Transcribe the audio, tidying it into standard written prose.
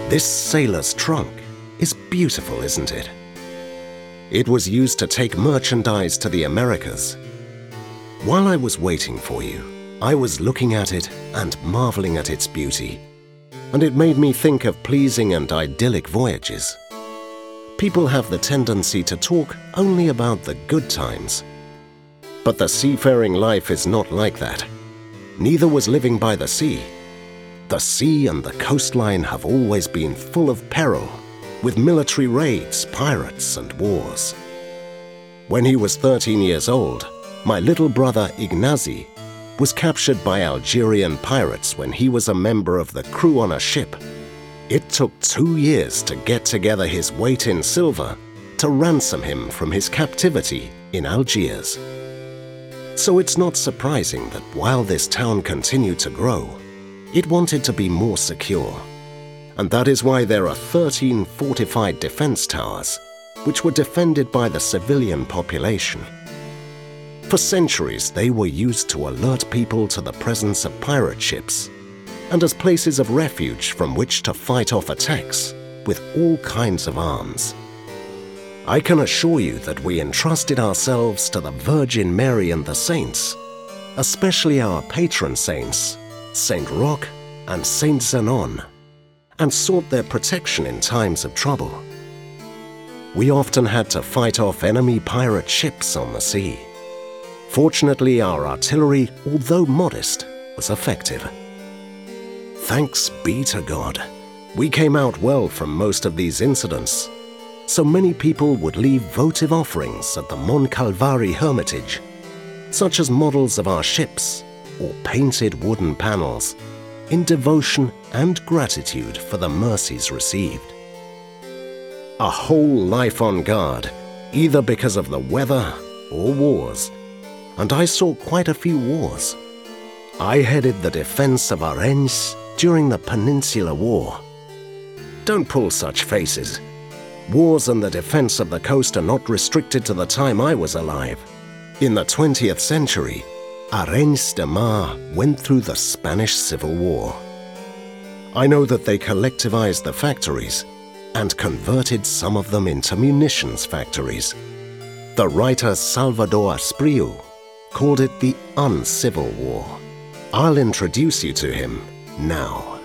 This sailor's trunk is beautiful, isn't it? It was used to take merchandise to the Americas. While I was waiting for you, I was looking at it and marveling at its beauty, and it made me think of pleasing and idyllic voyages. People have the tendency to talk only about the good times. But the seafaring life is not like that. Neither was living by the sea. The sea and the coastline have always been full of peril, with military raids, pirates, and wars. When he was 13 years old, my little brother Ignazi was captured by Algerian pirates when he was a member of the crew on a ship. It took 2 years to get together his weight in silver to ransom him from his captivity in Algiers. So it's not surprising that while this town continued to grow, it wanted to be more secure. And that is why there are 13 fortified defense towers, which were defended by the civilian population. For centuries, they were used to alert people to the presence of pirate ships and as places of refuge from which to fight off attacks with all kinds of arms. I can assure you that we entrusted ourselves to the Virgin Mary and the saints, especially our patron saints, Saint Roch and Saint Zenon, and sought their protection in times of trouble. We often had to fight off enemy pirate ships on the sea. Fortunately, our artillery, although modest, was effective. Thanks be to God, we came out well from most of these incidents. So many people would leave votive offerings at the Moncalvari Hermitage, such as models of our ships or painted wooden panels, in devotion and gratitude for the mercies received. A whole life on guard, either because of the weather or wars, and I saw quite a few wars. I headed the defense of Arenys during the Peninsular War. Don't pull such faces. Wars and the defense of the coast are not restricted to the time I was alive. In the 20th century, Arenys de Mar went through the Spanish Civil War. I know that they collectivized the factories and converted some of them into munitions factories. The writer Salvador Espriu called it the Uncivil War. I'll introduce you to him now.